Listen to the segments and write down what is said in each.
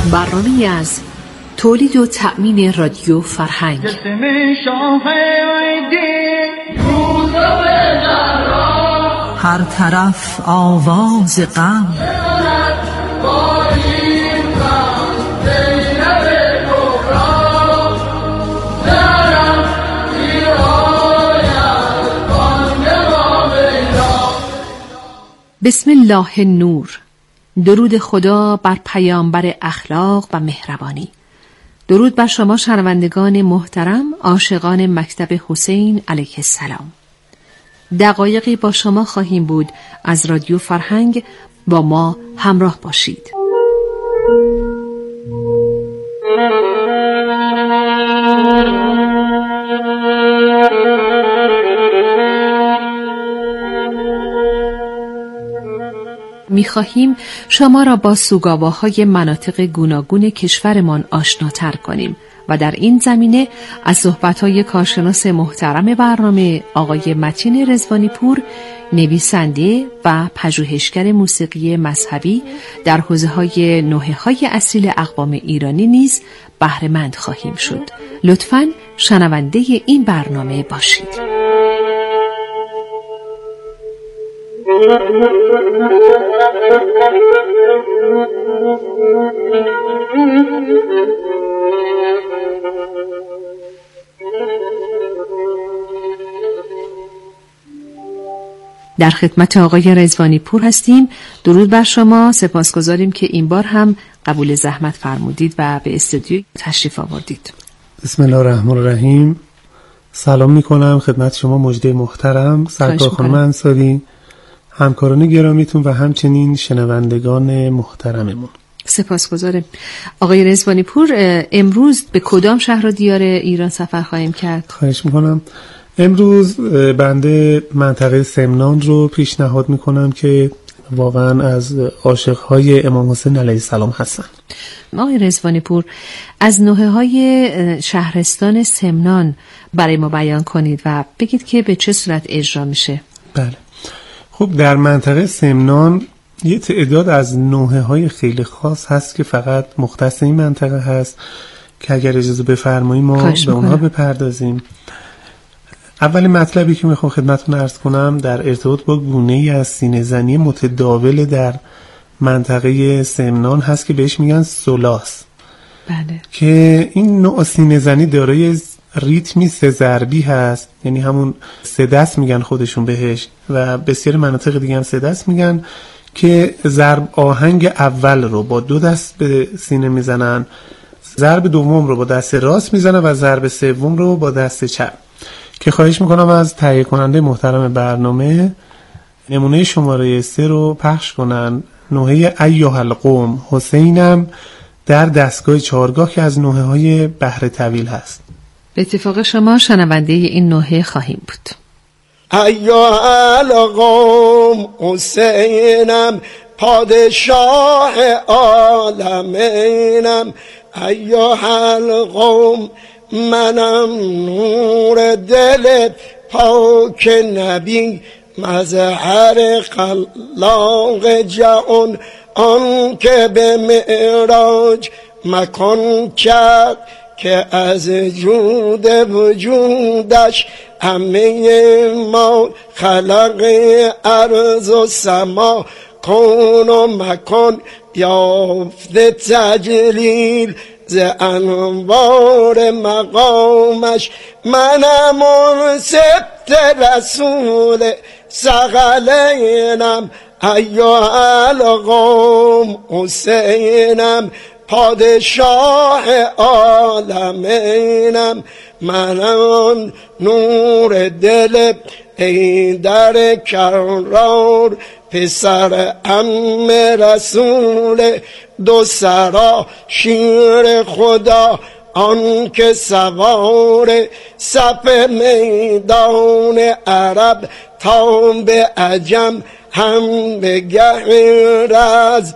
برنامه‌ای از تولید و تأمین رادیو فرهنگ. هر طرف آواز غم، بسم الله نور. درود خدا بر پیامبر اخلاق و مهربانی. درود بر شما شنوندگان محترم، عاشقان مکتب حسین علیه السلام. دقایقی با شما خواهیم بود از رادیو فرهنگ. با ما همراه باشید. می‌خواهیم شما را با سوگاواهای مناطق گوناگون کشورمان آشناتر کنیم و در این زمینه از صحبت‌های کارشناس محترم برنامه آقای متین رضوانی پور، نویسنده و پژوهشگر موسیقی مذهبی در حوزه‌های نوحه‌های اصیل اقوام ایرانی نیز بهره‌مند خواهیم شد. لطفاً شنونده این برنامه باشید. در خدمت آقای رضوانی پور هستیم. درود بر شما. سپاسگزاریم که این بار هم قبول زحمت فرمودید و به استودیو تشریف آوردید. بسم الله الرحمن الرحیم. سلام میکنم خدمت شما مجده محترم، سرکار خانم انصاری، همکاران گرامیتون و همچنین شنوندگان محترممون. سپاسگزارم. آقای رضوانی پور، امروز به کدام شهر و دیار ایران سفر خواهیم کرد؟ خواهش میکنم. امروز بنده منطقه سمنان رو پیشنهاد میکنم که واقعا از عاشقهای امام حسین علیه السلام هستن. آقای رضوانی پور، از نوحه‌های شهرستان سمنان برای ما بیان کنید و بگید که به چه صورت اجرا میشه. بله. خب در منطقه سمنان یه تعداد از نوحه‌های خیلی خاص هست که فقط مختص این منطقه هست که اگر اجازه بفرمایید ما به اونها بپردازیم. اولین مطلبی که میخوام خدمتتون عرض کنم در ارتباط با گونه‌ای از سینه‌زنی متداول در منطقه سمنان هست که بهش میگن سولاس. بله. که این نوع سینه‌زنی دارای ریتمی سه ضربی هست، یعنی همون سه دست میگن خودشون بهش و بسیار مناطق دیگه هم سه دست میگن، که ضرب آهنگ اول رو با دو دست به سینه میزنن، ضرب دوم رو با دست راست میزنن و ضرب سوم رو با دست چپ. که خواهش میکنم از تهیه کننده محترم برنامه نمونه شماره 3 رو پخش کنن. نوحه ایها القوم حسینم در دستگاه چهارگاه که از نوحه‌های بحر طویل هست. به اتفاق شما شنونده این نوحه خواهیم بود. ایها القوم حسینم پادشاه عالمینم، ایها القوم منم نور دل پاک نبی، مظهر خلاق جهان، آن که به معراج مکان کرد که از جود وجودش همه ما خلق ارض و سما، کون و مکان یافته تجلیل ز انوار مقامش. منم سبت رسول ثقلینم، ایها القوم حسینم پادشاه عالمینم، منم نور دل حیدر کرار، پسر عم رسول دو سرا، شیر خدا آن که سوار صف میدان عرب تا به عجم، هم به گه رز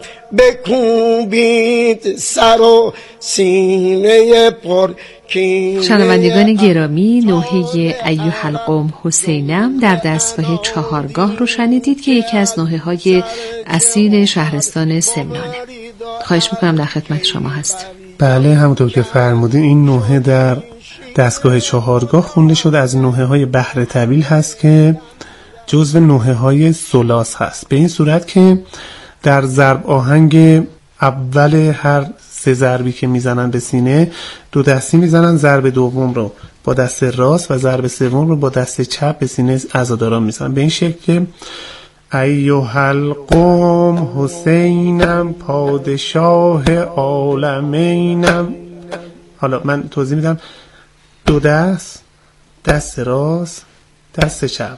بکوبید سر و سینه پر. شنوندگان گرامی، نوحه ایها القوم حسینم در دستگاه چهارگاه رو شنیدید که یکی از نوحه‌های اصیل شهرستان سمنانه. خواهش میکنم در خدمت شما هست. بله همونطور که فرمودین این نوحه در دستگاه چهارگاه خونده شده، از نوحه های بحر طویل هست که جزو نوحه های ثلاث هست، به این صورت که در ضرب آهنگ اول هر سه ضربی که میزنن به سینه 2 دستی میزنن، ضرب دوم رو با دست راست و ضرب سوم رو با دست چپ به سینه عزاداران میزنن، به این شکل که ایها القوم حسینم پادشاه عالمینم. حالا من توضیح میدم، 2 دست راست، دست چپ.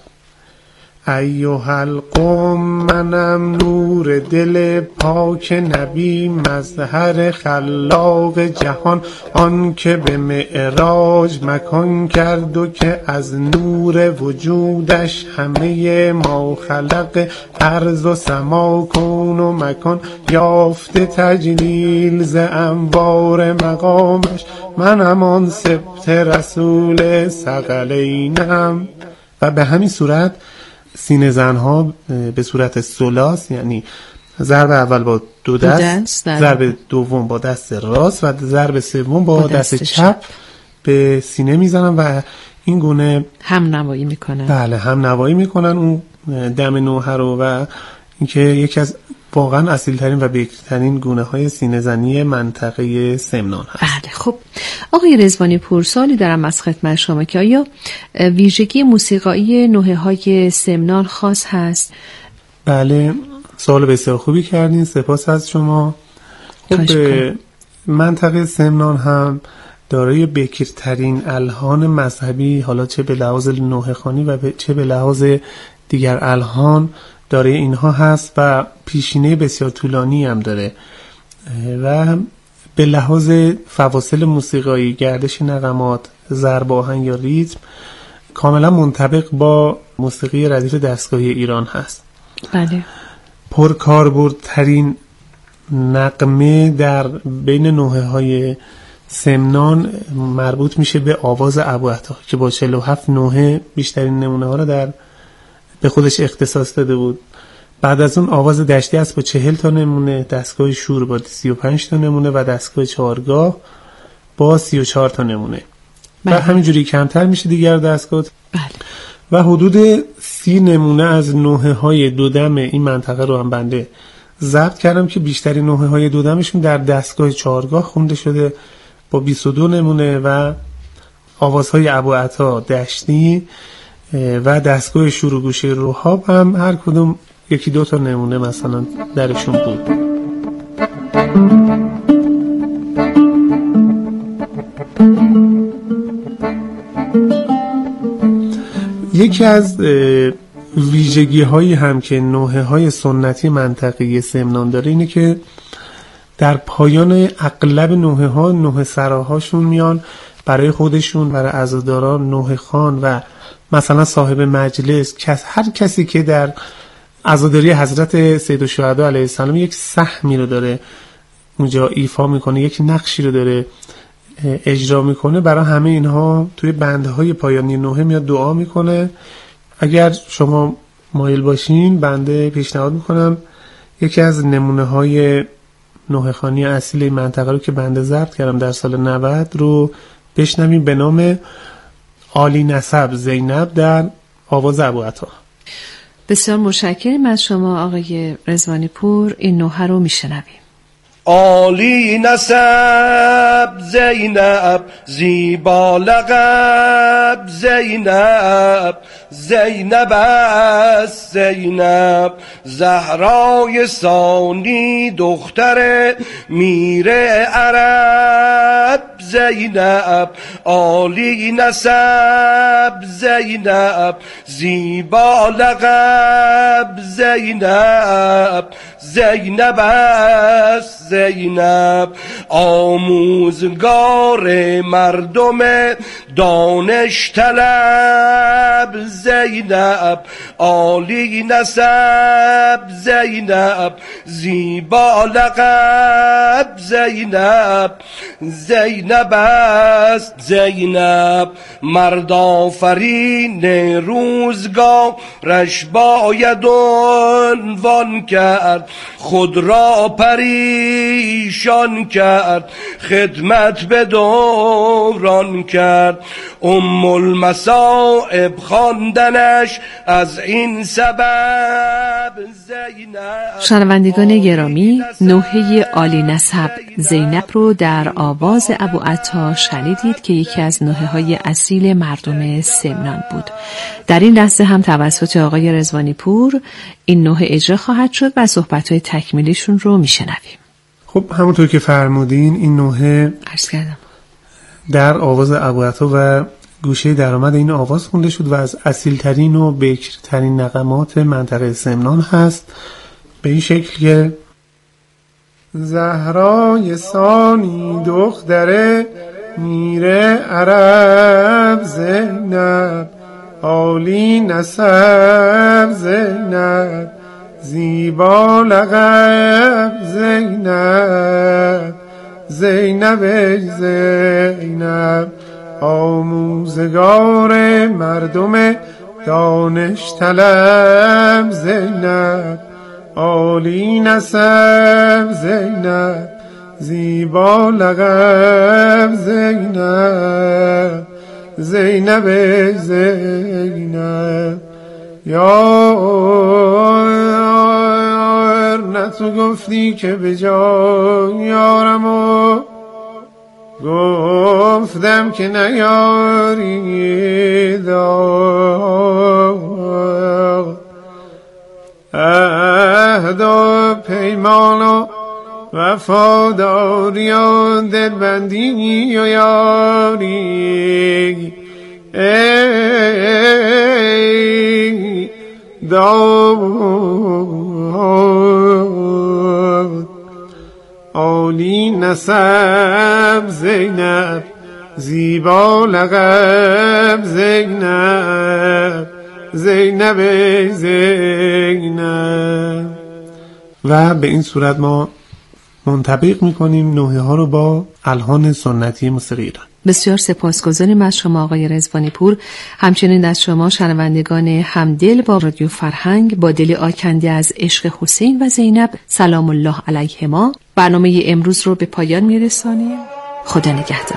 ایها القوم منم نور دل پاک نبی، مظهر خلاق جهان، آن که به معراج مکان کرد و که از نور وجودش همه ما خلق ارض و سما کون و مکان یافته تجلیل ز انوار مقامش، منم آن سبط رسول ثقلینم. و به همین صورت سینه زنها به صورت ثلاث، یعنی ضرب اول با 2 دست، ضرب دوم با دست راست و ضرب سوم با دست چپ به سینه میزنن و این گونه هم نوایی میکنن. بله هم نوایی میکنن اون دم نوحه رو، و اینکه یکی از واقعا اصیل‌ترین و بکرترین گونه‌های سینه‌زنی منطقه سمنان هست. بله خب آقای رضوانی پور، سوالی دارم از خدمت شما که آیا ویژگی موسیقایی نوحه‌های سمنان خاص هست؟ بله سوال بسیار خوبی کردین، سپاس از شما. خب منطقه سمنان هم دارای بکرترین الحان مذهبی، حالا چه به لحاظ نوحه خوانی و چه به لحاظ دیگر الحان داره اینها هست و پیشینه بسیار طولانی هم داره و به لحاظ فواصل موسیقایی، گردش نغمات، ضرب آهنگ یا ریتم کاملا منطبق با موسیقی ردیف دستگاهی ایران هست. بله. پرکاربردترین نغمه در بین نوحه های سمنان مربوط میشه به آواز ابوعطا که با 47 نوحه بیشترین نمونه ها رو به خودش اختصاص داده بود. بعد از اون آواز دشتی است با 40 تا نمونه، دستگاه شور با 35 تا نمونه و دستگاه چهارگاه با 34 تا نمونه. و همینجوری کمتر میشه دیگر دستگاه. بله. و حدود 30 نمونه از نوحه های دودم این منطقه رو هم بنده ضبط کردم که بیشترین نوحه های دودمشون در دستگاه چهارگاه خونده شده با 22 نمونه و آوازهای ابوعطا، دشتی و دستگاه شور و گوشه روحاب هم هر کدوم 1-2 تا نمونه مثلا درشون بود. یکی از ویژگی هایی هم که نوحه های سنتی منطقه سمنان داره اینه که در پایان اغلب نوحه ها نوحه سراهاشون میان برای خودشون، برای عزاداران، نوحه خان و مثلا صاحب مجلس، هر کسی که در عزاداری حضرت سیدالشهدا علیه السلام یک سهمی رو داره اونجا ایفا میکنه، یک نقشی رو داره اجرا میکنه، برای همه اینها توی بندهای پایانی نوحه میاد دعا میکنه. اگر شما مایل باشین بنده پیشنهاد میکنم یکی از نمونه های نوحه خوانی اصیل منطقه رو که بنده ضبط کردم در سال 90 رو بشنویم به نام عالی نسب زینب در آواز ابوعطا. بسیار متشکرم از شما آقای رضوانی پور، این نوحه رو میشنویم. عالی نسب زینب زیبا لقب زینب، زینب است زینب زهرای ثانی دختر میر عرب زینب، عالی نسب زینب زیبا لقب زینب، زینب است زینب، آموزگار مردم دانش طلب زینب، عالی نسب زینب، زیبا لقب زینب، زینب است زینب، مرد آفرین روزگارش باید عنوان کرد، خود را پریشان کرد، خدمت به دوران کرد، المصائب خواندنش از این سبب زینب. شنوندگان گرامی، نوحه عالی نسب زینب رو در آواز ابوعطا شنیدید که یکی از نوحه‌های اصیل مردم سمنان بود. در این لحظه هم توسط آقای رضوانی پور این نوحه اجرا خواهد شد و صحبت‌های تکمیلیشون رو میشنویم. خب همونطور که فرمودین این نوحه عرض کردم در آواز ابوعطا و گوشه درآمد این آواز خونده شد و از اصیل‌ترین و بکرترین نغمات منطقه سمنان هست، به این شکل که زهرای ثانی دختر میره عرب زینب، عالی نسب زینب، زیبا لقب زینب، زینب زینب، آموزگار مردم دانش طلب زینب، عالی نسب زینب، زیبا لقب زینب، زینب زینب. یار نه تو گفتی که به جای یارم و گفتم که نیاری دار، عهد و پیمان و وفاداری و دلبندی و یاری ای داد، عالی نسب زینب، زیبا لقب زینب، زینب زینب. و به این صورت ما منطبق میکنیم نوحه ها رو با الحان سنتی موسیقی ایران. بسیار سپاسگزاریم از شما آقای رضوانی پور، همچنین از شما شنوندگان همدل با رادیو فرهنگ با دل آکنده از عشق حسین و زینب سلام الله علیهما. برنامه امروز رو به پایان میرسانیم. خدا نگهدار.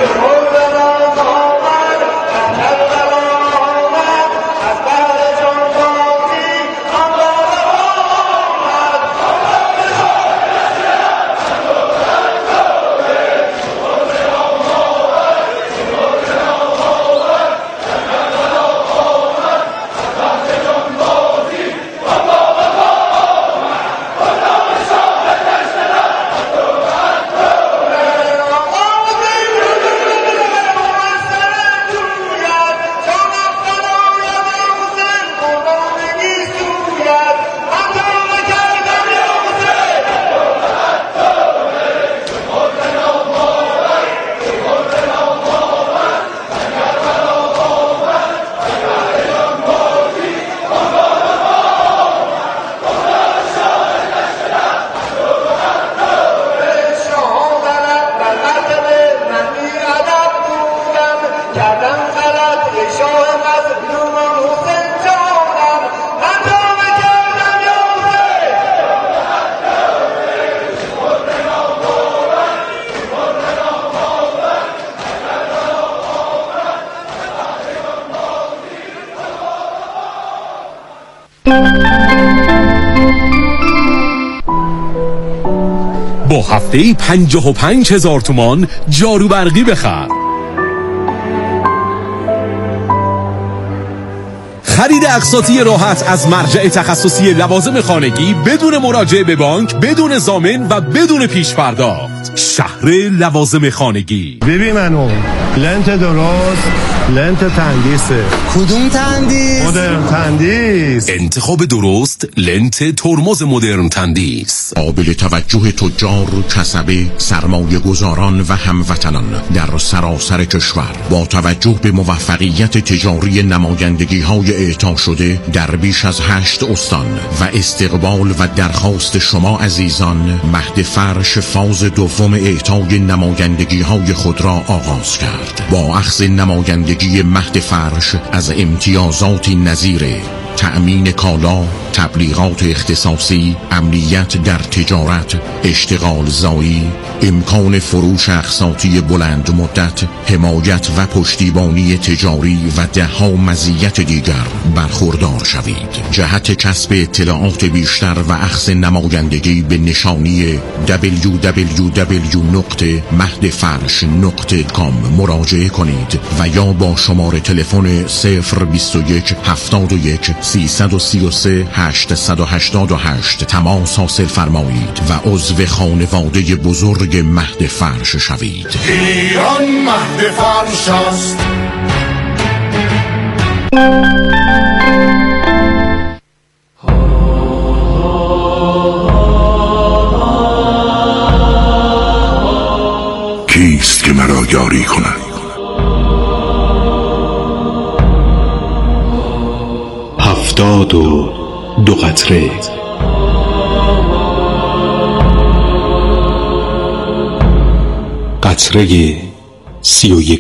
با هفته‌ای 55,000 تومان جارو برقی بخر. خرید اقساطی راحت از مرجع تخصصی لوازم خانگی بدون مراجعه به بانک، بدون ضامن و بدون پیش پرداخت. شهر لوازم خانگی. ببین منو لنت درست، لنت تندیسه، کدوم تندیس؟ مدرن تندیس. انتخاب درست لنت ترمز مدرن تندیس. قابل توجه تجار، کسبه، سرمایه گذاران و هموطنان در سراسر کشور با توجه به موفقیت تجاری نمایندگی های اعطا شده در بیش از 8 استان و استقبال و درخواست شما عزیزان، مهد فرش فاز دوم اعطای نمایندگی های خود را آغاز کرد. با اخذ نمایندگی مهد فرش از امتیازاتی نظیر تأمین کالا، تبلیغات اختصاصی، امنیت در تجارت، اشتغال زایی، امکان فروش اقساطی بلند مدت، حمایت و پشتیبانی تجاری و ده‌ها مزیت دیگر برخوردار شوید. جهت کسب اطلاعات بیشتر و اخذ نمایندگی به نشانی www.mahdfarsh.com مراجعه کنید و یا با شماره تلفن 021 71 333 888 تماس حاصل فرمایید و عضو خانواده بزرگ مهد فرش شوید. ایران مهد فرش است. کیست که مرا یاری کند؟ هفتاد و دو قطره. قطره 31.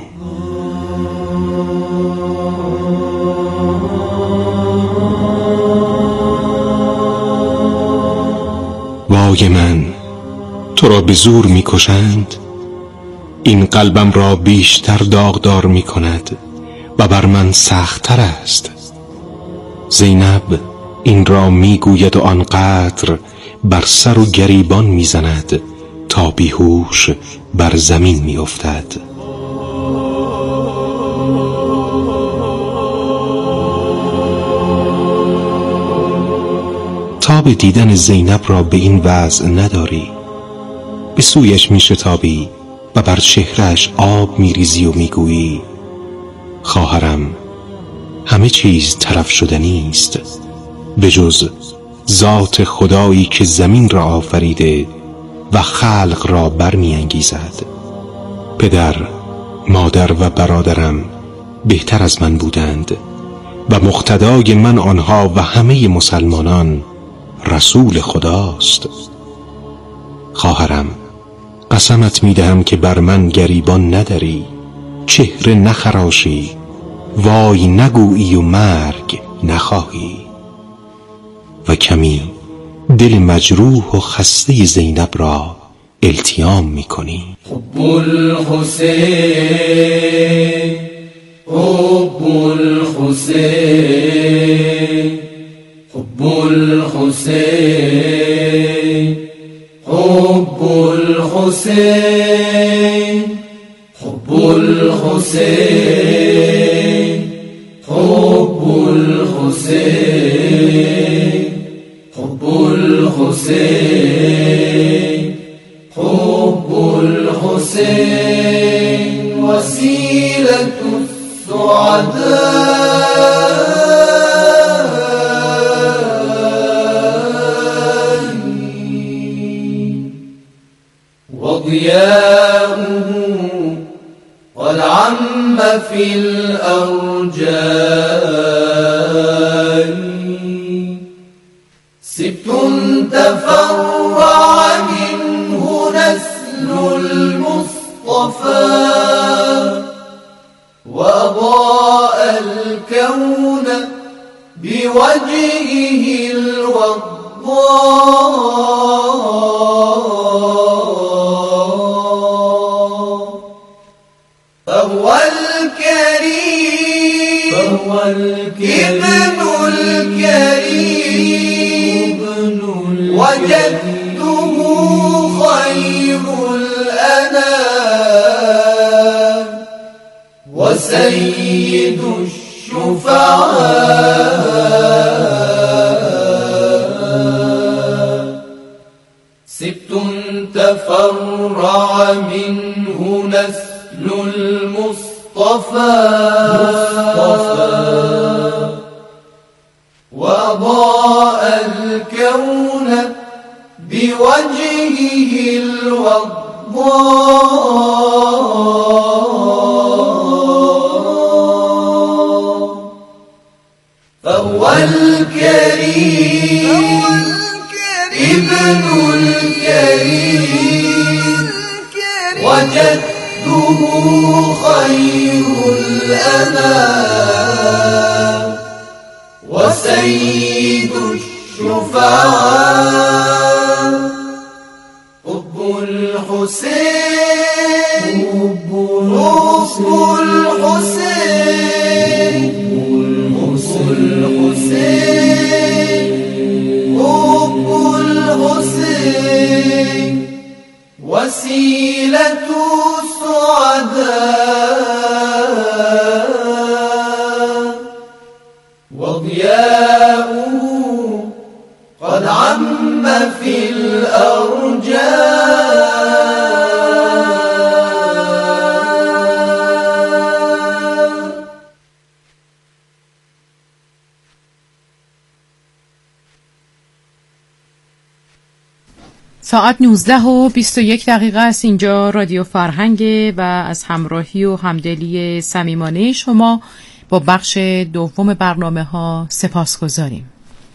وای من، تو را به زور می کشند، این قلبم را بیشتر داغدار می کند و بر من سخت‌تر است. زینب این را می گوید و آنقدر بر سر و گریبان می زند تا بیهوش بر زمین می افتد. تاب دیدن زینب را به این وضع نداری. به سویش می شتابی و بر چهرهش آب می ریزی و می گویی خواهرم، همه چیز طرف شدنی است به جز ذات خدایی که زمین را آفریده و خلق را برمی انگیزد. پدر، مادر و برادرم بهتر از من بودند و مقتدای من آنها و همه مسلمانان رسول خداست. خواهرم، قسمت می دهم که بر من گریبان نداری، چهره نخراشی، وای نگویی و مرگ نخواهی و کمی دل مجروح و خسته زینب را التیام می کنی. حب الحسین، حب الحسین، حب الحسین، حب الحسین، حب الحسین، حب الحسین، حب الحسین، حب الحسین وسیلة السعداء وضياؤه قد عم في الأرجاء سبت تفرع منه نسل المصطفى وأضاء الكون بوجهه الوضاء فهو الكريم، ابن الكريم وجدته خير الأنام وسيد الشفعاء سبت تفرع منه نسل المصطفى وضاء الكون بوجهه الوضاء فهو الكريم ابن الكريم وجده خير الأنام وسيد الشفعاء حب الحسين حب الحسين حب الحسين وسيلة السعداء وضياؤه قد عم في الأرجاء. ساعت 19:21 است. اینجا رادیو فرهنگ و از همراهی و همدلی صمیمانه شما با بخش دوم برنامه‌ها سپاسگزاریم.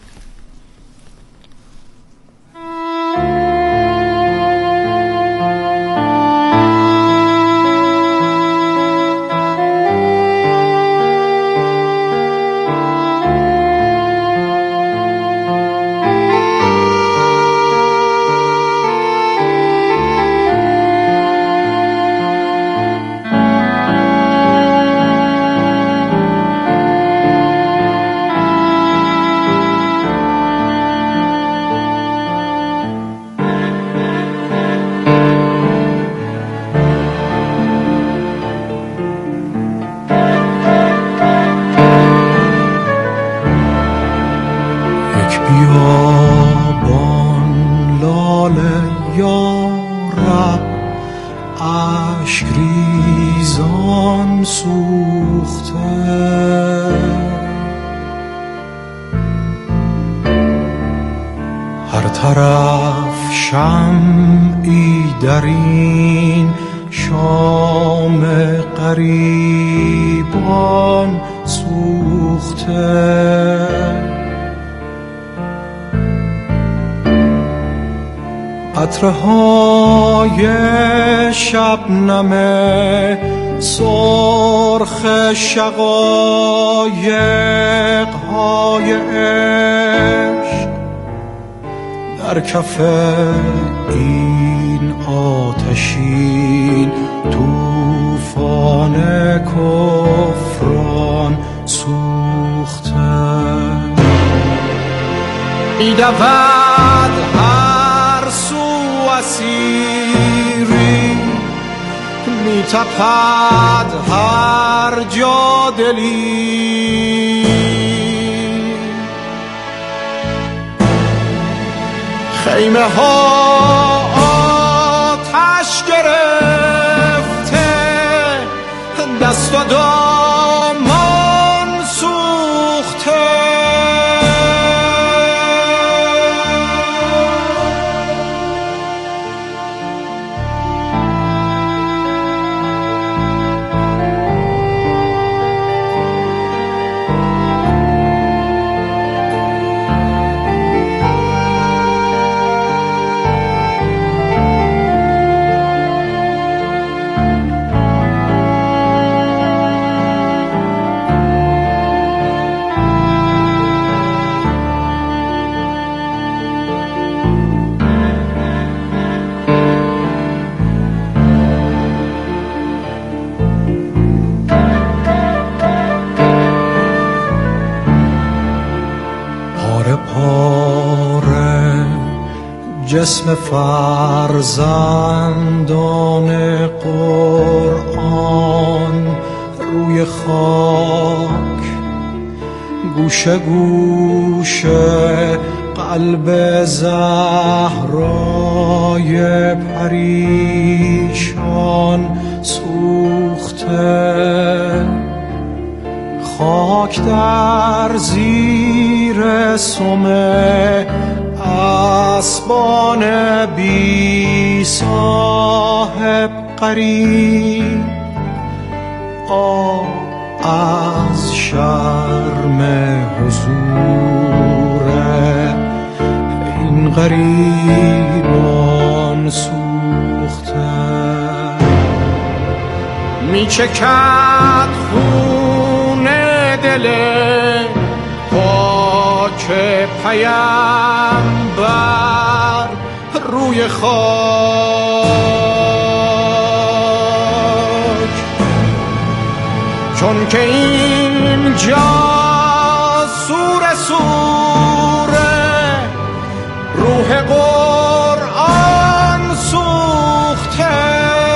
هر طرف شمعی در این شام غریبان سوخته، عطرهای شبنم سرخ شقایق‌های عشق در کف این آتشین طوفان کفران سوخته. می‌دود هر سو اسیری، می‌تپد هر جا دلی، خیمه ها آتش گرفته، دست و دامان سوخته. جسم فرزندان قرآن روی خاک، گوشه گوشه قلب زهرا های پریشان سوخته، خاک در زیر سم اسبان بی صاحب غریب، آب از شرم حضور این غریبان سوخته. میچکد خون دل پاک پیامبر روی خاک، چون که این جا سور سوره روح قرآن سوخته.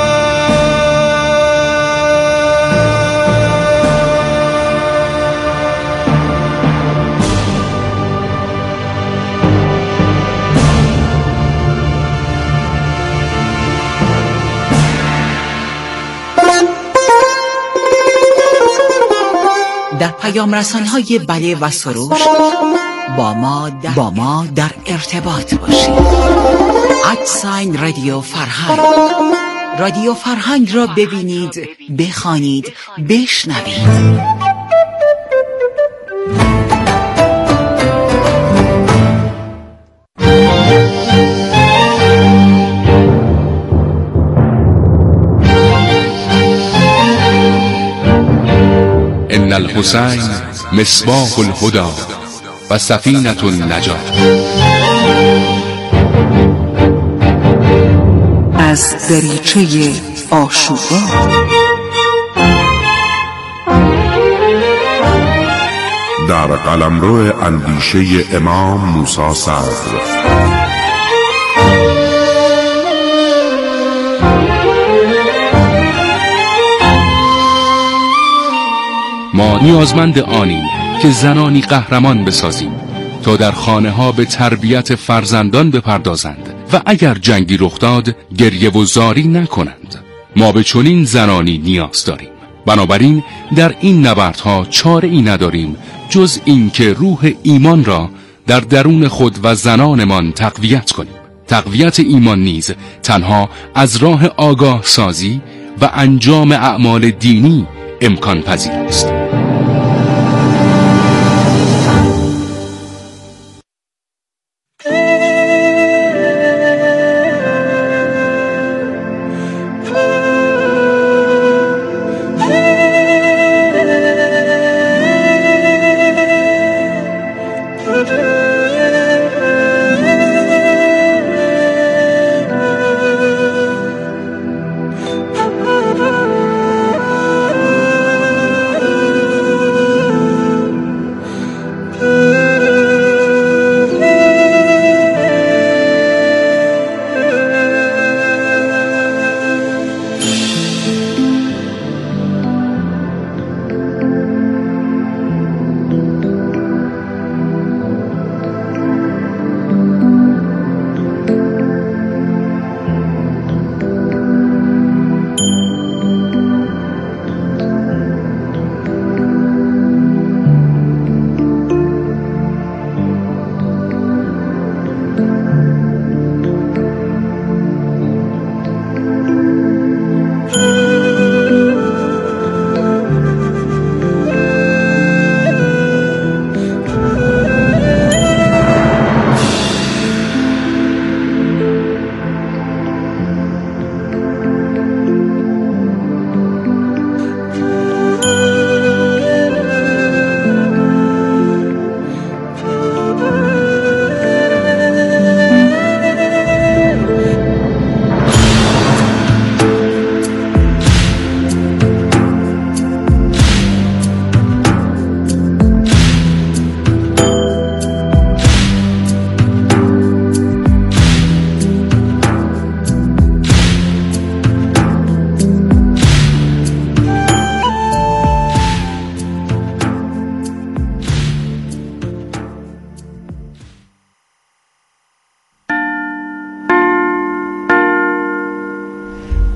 در پیام رسان‌های بله و سروش با ما در ارتباط باشید. @رادیو فرهنگ. رادیو فرهنگ را ببینید، بخوانید، بشنوید. ان الحسین مصباح الهدى و سفینة النجات. از دریچه آشورا در قلمرو اندیشه امام موسی صدر. ما نیازمند آنیم که زنانی قهرمان بسازیم تا در خانه ها به تربیت فرزندان بپردازند و اگر جنگی رخ داد گریه و زاری نکنند. ما به چنین زنانی نیاز داریم. بنابراین در این نبردها چاره ای نداریم جز این که روح ایمان را در درون خود و زنانمان تقویت کنیم. تقویت ایمان نیز تنها از راه آگاه سازی و انجام اعمال دینی امکان پذیر است.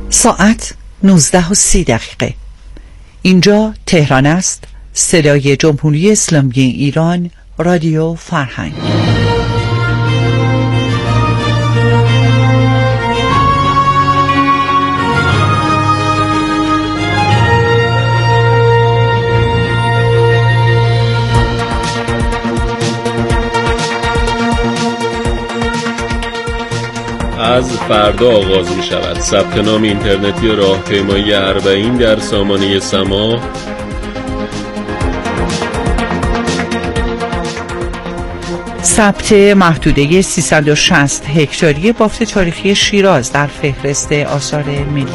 ساعت 19:30. اینجا تهران است. صدای جمهوری اسلامی ایران، رادیو فرهنگ. از فردا آغاز می شود ثبت نام اینترنتی راهپیمایی 40 در سامانه سما. ثبت محدوده 360 هکتاری بافت تاریخی شیراز در فهرست آثار ملی.